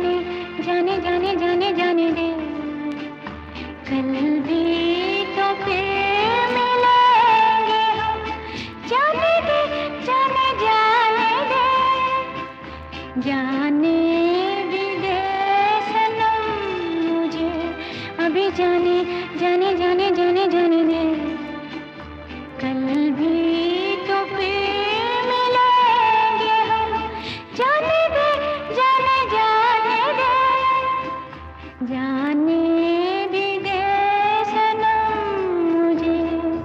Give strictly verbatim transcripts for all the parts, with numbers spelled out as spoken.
जाने जाने जाने जाने जाने दे, कल भी तो फिर मिलेंगे हम। जाने दे जाने जाने दे, जाने भी दे सनम मुझे, अभी जाने जाने जाने जाने जाने दे, कल भी तो फिर मिलेंगे हम। जाने दे जाने जाने दे, जाने भी दे सनम मुझे।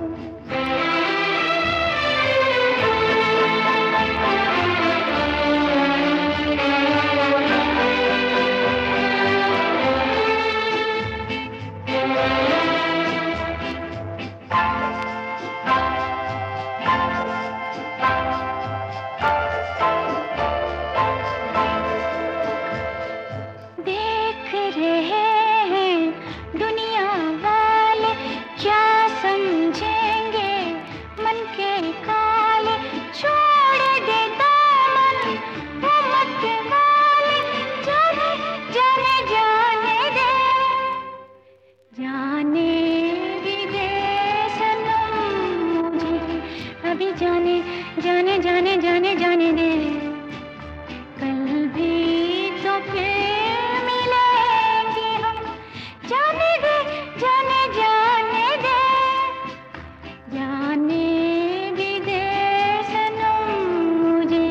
देख रहे हैं दुनिया वाले, क्या समझेंगे मन के काले। छोड़ दे दामन वो मत वाले, जाने जाने जाने दे, जाने भी दे सनम मुझे, अभी जाने जाने जाने जाने जाने दे, कल भी तो फिर मिलेंगे हम। जाने दे जाने जाने दे, जाने भी दे सनम मुझे।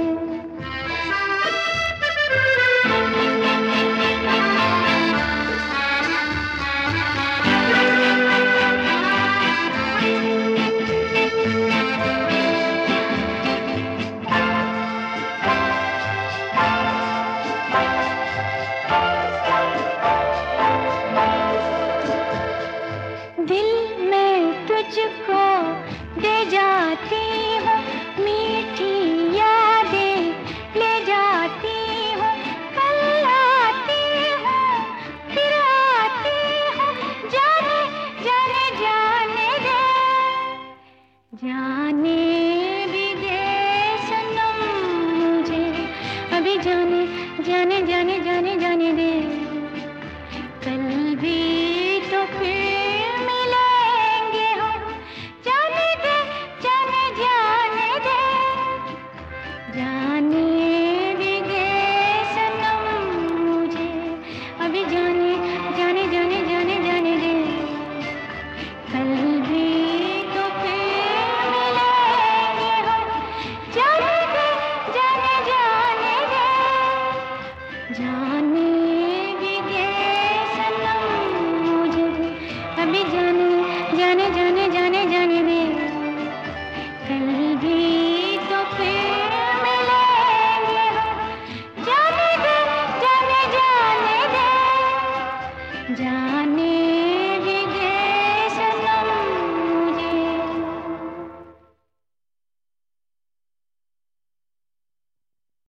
दिल में तुझको दे जाती हूँ, मीठी यादें ले जाती हूँ। कल आती हूँ फिर आती हूँ, जाने जाने जाने दे, जाने भी दे सनम मुझे, अभी जाने जाने जाने जाने जाने दे, कल भी तो फिर मिलेंगे हम। जाने दे जाने जाने दे, जाने भी दे सनम मुझे, अभी जाने जाने जाने जाने जाने दे, कल भी तो फिर मिलेंगे हम। जाने दे जाने जाने दे, जाने भी दे सनम मुझे, अभी जाने जाने जाने जाने जाने दे, कल भी तो फिर मिलेंगे हम। जाने दे जाने जाने दे, जाने